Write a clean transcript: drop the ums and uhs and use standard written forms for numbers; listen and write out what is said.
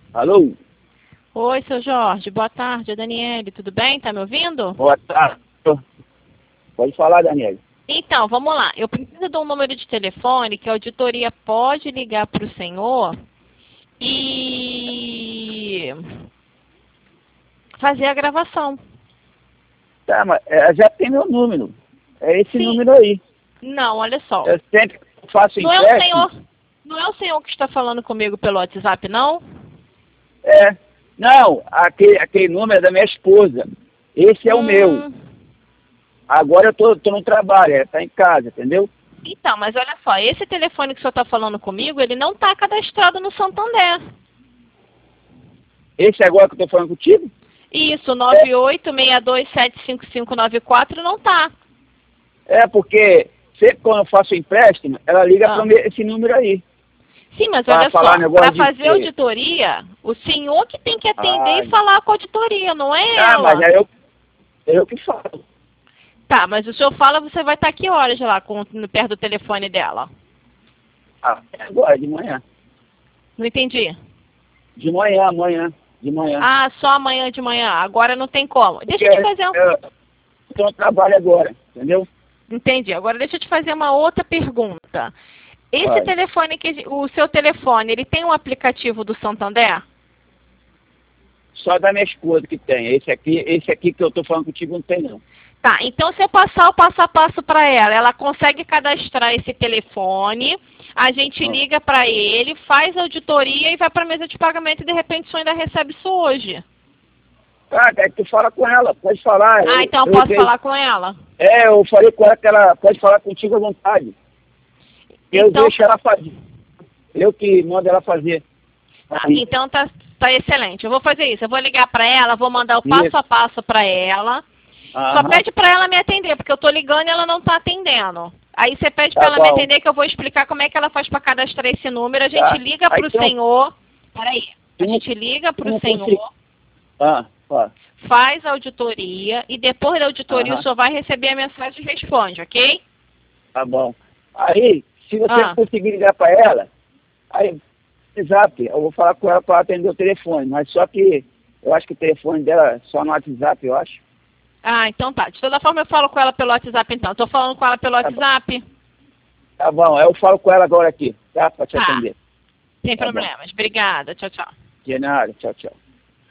Alô? Oi, seu Jorge. Boa tarde, é Daniele. Tudo bem? Tá me ouvindo? Boa tarde. Pode falar, Daniele. Então, vamos lá. Eu preciso de um número de telefone que a auditoria pode ligar para o senhor e fazer a gravação. Tá, mas já tem meu número. É esse Sim. número aí. Não, olha só. Eu sempre faço Não é empréstimo. não é o senhor que está falando comigo pelo WhatsApp, não? É. Não, aquele número é da minha esposa. Esse é o meu. Agora eu tô no trabalho, tá em casa, entendeu? Então, mas olha só, esse telefone que o senhor está falando comigo, ele não está cadastrado no Santander. Esse agora que eu tô falando contigo? Isso, 9862755594 não tá. É, porque sempre quando eu faço empréstimo, ela liga para esse número aí. Sim, mas Pra olha só, falar negócio para fazer de- auditoria, o senhor que tem que atender e falar com a auditoria, não é Ah, ela. mas é eu que falo. Tá, mas o senhor fala, você vai estar que horas lá perto do telefone dela? Ah, é agora, de manhã. Não entendi. De manhã, amanhã. De manhã. Ah, só amanhã de manhã. Agora não tem como. Deixa eu te fazer Eu tô no trabalho agora, entendeu? Entendi. Agora deixa eu te fazer uma outra pergunta. Esse Vai. telefone, o seu telefone, ele tem um aplicativo do Santander? Só da minha esposa que tem. Esse aqui que eu tô falando contigo não tem, não. Tá, então se eu passar o passo a passo para ela consegue cadastrar esse telefone, a gente liga para ele, faz a auditoria e vai para a mesa de pagamento e de repente o senhor ainda recebe isso hoje. Ah, é que tu fala com ela, pode falar. Ah, então eu posso falar com ela? É, eu falei com ela que ela pode falar contigo à vontade. Eu deixo ela fazer. Eu que mando ela fazer. Então tá excelente. Eu vou fazer isso. Eu vou ligar para ela, vou mandar o passo a passo para ela. Só pede para ela me atender, porque eu tô ligando e ela não tá atendendo. Aí você pede para ela me atender que eu vou explicar como é que ela faz para cadastrar esse número. A gente liga pro senhor. Peraí. A gente liga pro senhor. Faz a auditoria e depois da auditoria o senhor vai receber a mensagem e responde, ok? Tá bom. Aí, se você conseguir ligar para ela, aí, WhatsApp, eu vou falar com ela para atender o telefone, mas só que eu acho que o telefone dela é só no WhatsApp, eu acho. Ah, então tá. De toda forma eu falo com ela pelo WhatsApp então. Tô falando com ela pelo WhatsApp? Tá bom, eu falo com ela agora aqui, tá? Para te atender. Sem problemas. Obrigada. Tchau, tchau. De nada, tchau, tchau.